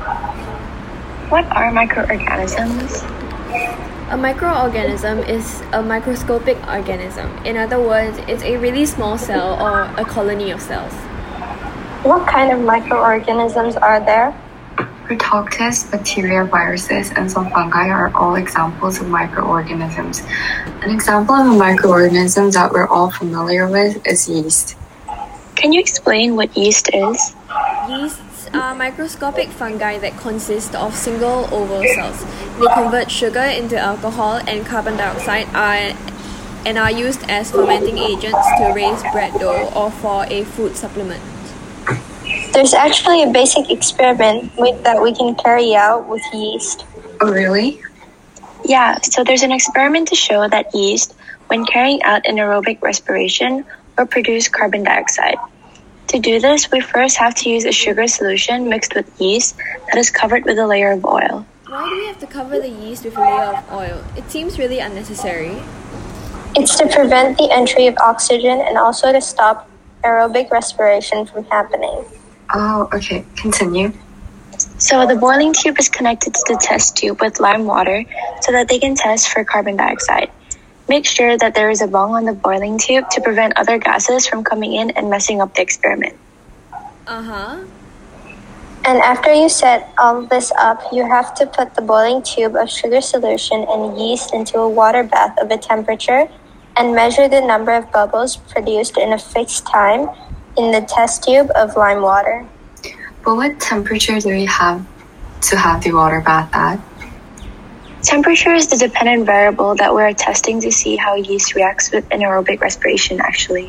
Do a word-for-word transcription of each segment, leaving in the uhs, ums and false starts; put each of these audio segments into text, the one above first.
What are microorganisms? A microorganism is a microscopic organism. In other words, it's a really small cell or a colony of cells. What kind of microorganisms are there? Protococcus, bacteria, viruses, and some fungi are all examples of microorganisms. An example of a microorganism that we're all familiar with is yeast. Can you explain what yeast is? Yeasts are microscopic fungi that consist of single oval cells. They convert sugar into alcohol and carbon dioxide are, and are used as fermenting agents to raise bread dough or for a food supplement. There's actually a basic experiment with, that we can carry out with yeast. Oh, really? Yeah, so there's an experiment to show that yeast, when carrying out anaerobic respiration, will produce carbon dioxide. To do this, we first have to use a sugar solution mixed with yeast that is covered with a layer of oil. Why do we have to cover the yeast with a layer of oil? It seems really unnecessary. It's to prevent the entry of oxygen and also to stop aerobic respiration from happening. Oh, okay. Continue. So the boiling tube is connected to the test tube with lime water so that they can test for carbon dioxide. Make sure that there is a bung on the boiling tube to prevent other gases from coming in and messing up the experiment. Uh-huh. And after you set all of this up, you have to put the boiling tube of sugar solution and yeast into a water bath of a temperature and measure the number of bubbles produced in a fixed time in the test tube of lime water. But what temperature do we have to have the water bath at? Temperature is the dependent variable that we are testing to see how yeast reacts with anaerobic respiration actually.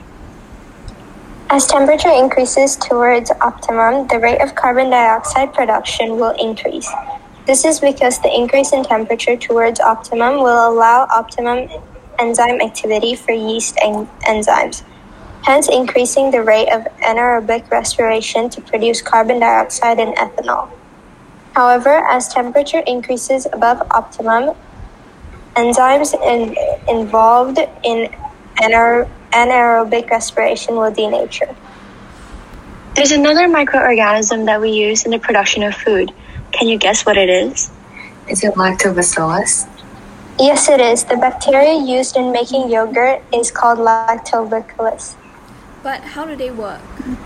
As temperature increases towards optimum, the rate of carbon dioxide production will increase. This is because the increase in temperature towards optimum will allow optimum enzyme activity for yeast en- enzymes, hence increasing the rate of anaerobic respiration to produce carbon dioxide and ethanol. However, as temperature increases above optimum, enzymes in, involved in anaer- anaerobic respiration will denature. There's another microorganism that we use in the production of food. Can you guess what it is? Is it lactobacillus? Yes, it is. The bacteria used in making yogurt is called lactobacillus. But how do they work?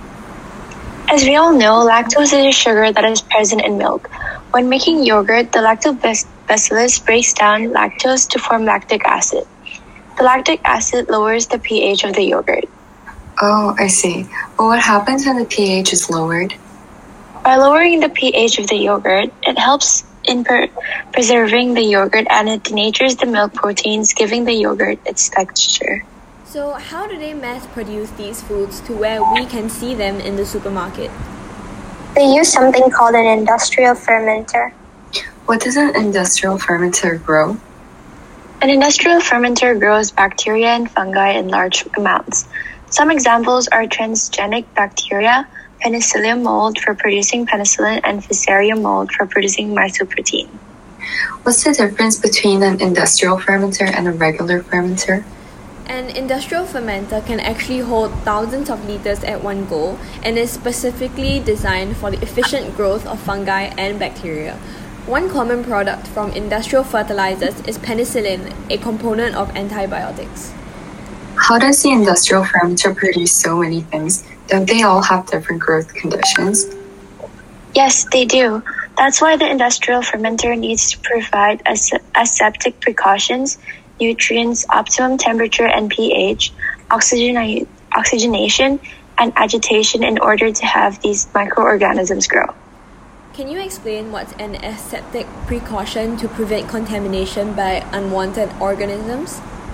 As we all know, lactose is a sugar that is present in milk. When making yogurt, the lactobacillus breaks down lactose to form lactic acid. The lactic acid lowers the pH of the yogurt. Oh, I see. But what happens when the pH is lowered? By lowering the pH of the yogurt, it helps in per- preserving the yogurt and it denatures the milk proteins, giving the yogurt its texture. So how do they mass produce these foods to where we can see them in the supermarket? They use something called an industrial fermenter. What does an industrial fermenter grow? An industrial fermenter grows bacteria and fungi in large amounts. Some examples are transgenic bacteria, penicillium mold for producing penicillin, and Fusarium mold for producing mycoprotein. What's the difference between an industrial fermenter and a regular fermenter? An industrial fermenter can actually hold thousands of liters at one go and is specifically designed for the efficient growth of fungi and bacteria. One common product from industrial fertilizers is penicillin, a component of antibiotics. How does the industrial fermenter produce so many things? Don't they all have different growth conditions? Yes, they do. That's why the industrial fermenter needs to provide as- aseptic precautions, nutrients, optimum temperature and pH, oxygen- oxygenation, and agitation in order to have these microorganisms grow. Can you explain what's an aseptic precaution to prevent contamination by unwanted organisms?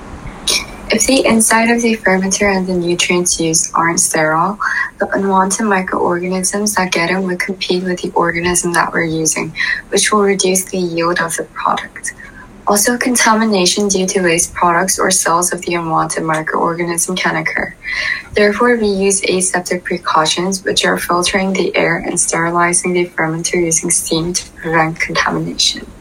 If the inside of the fermenter and the nutrients used aren't sterile, the unwanted microorganisms that get in will compete with the organism that we're using, which will reduce the yield of the product. Also, contamination due to waste products or cells of the unwanted microorganism can occur. Therefore, we use aseptic precautions, which are filtering the air and sterilizing the fermenter using steam to prevent contamination.